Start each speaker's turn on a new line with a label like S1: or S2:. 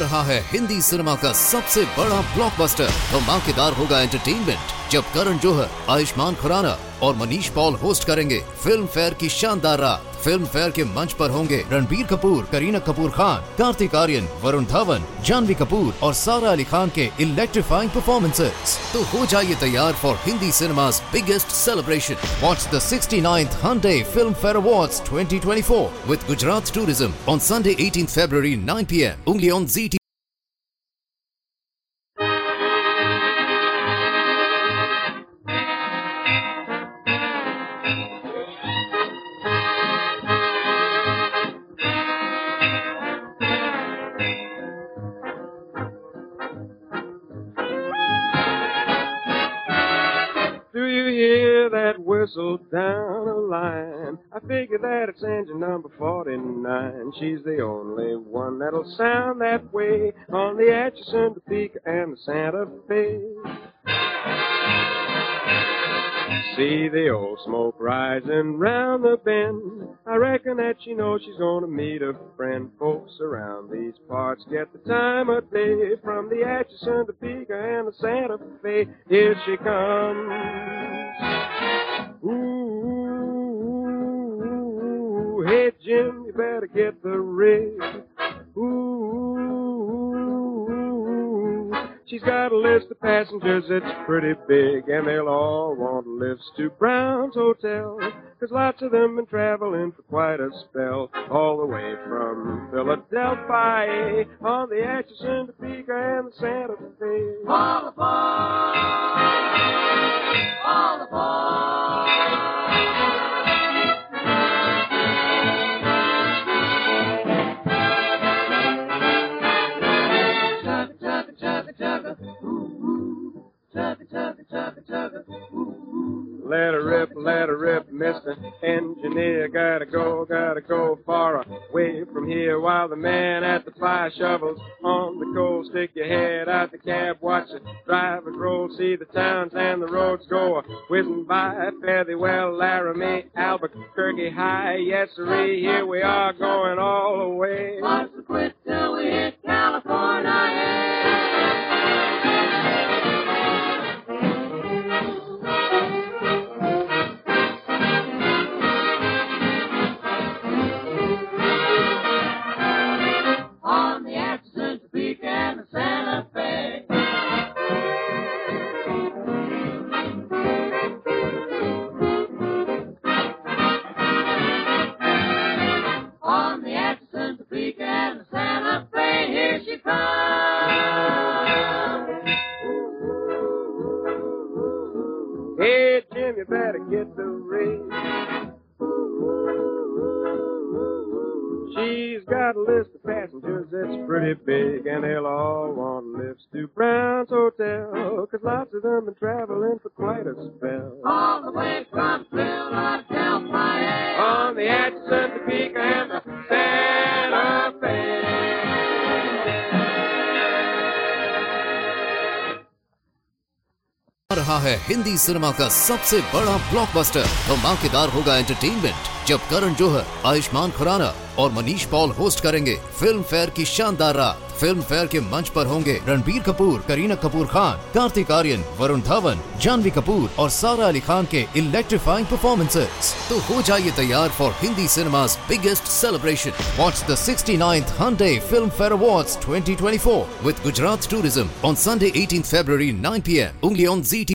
S1: रहा है हिंदी सिनेमा का सबसे बड़ा ब्लॉकबस्टर। धमाकेदार होगा एंटरटेनमेंट जब करण जौहर, आयुष्मान खुराना और मनीष पॉल होस्ट करेंगे फिल्म फेयर की शानदार रात। फिल्म फेयर के मंच पर होंगे रणबीर कपूर, करीना कपूर खान, कार्तिक आर्यन, वरुण धवन, जानवी कपूर और सारा अली खान के इलेक्ट्रीफाइंग परफॉर्मेंसेस। तो हो जाइए तैयार for Hindi cinema's biggest celebration. Watch the 69th Hyundai Film Fair Awards 2024 with Gujarat Tourism on Sunday 18th February 9 p.m. only on ZT.
S2: Do you hear that whistle down the line? I figure that it's engine number 49. She's the only one that'll sound that way on the Atchison, Topeka, and the Santa Fe. See the old smoke rising round the bend. I reckon that she knows she's gonna meet a friend. Folks around these parts get the time of day from the Atchison, Topeka, and the Santa Fe. Here she comes. Ooh, hey Jim, you better get the rig. Ooh, she's got a list of passengers that's pretty big, and they'll all want lifts to Brown's Hotel, 'cause lots of them been traveling for quite a spell, all the way from Philadelphia on the Atchison, Topeka, and the Santa Fe. All aboard! All aboard! Let her rip, Mr. Engineer. Gotta go far away from here while the man at the fire shovels on the coal. Stick your head out the cab, watch the drivers roll, see the towns and the roads go whizzing by. Fare thee well, Laramie, Albuquerque High. Yes, sirree, here we are going all the way. What's the quit till we hit California? Hey, Jim, you better get the rig. She's got a list of passengers that's pretty big, and they'll all want lifts to Brown's Hotel, 'cause lots of them been traveling for quite a spell. All the way from Philadelphia on the Atchison, Topeka, and the Santa Fe.
S1: रहा है Hindi cinema का सबसे बड़ा blockbuster. धमाकेदार होगा entertainment जब करण जौहर, आयुष्मान खुराना और Manish Paul host करेंगे फिल्म फेयर की शानदार रात। फिल्म फेयर के मंच पर होंगे रणबीर कपूर, करीना कपूर खान, कार्तिक आर्यन, वरुण धवन, जानवी कपूर और सारा अली खान के इलेक्ट्रीफाइंग परफॉर्मेंसेस। तो हो जाइए तैयार for Hindi cinema's biggest celebration. Watch the 69th Hyundai Film Fair Awards 2024 with Gujarat Tourism on Sunday 18th February 9 p.m. only on ZT.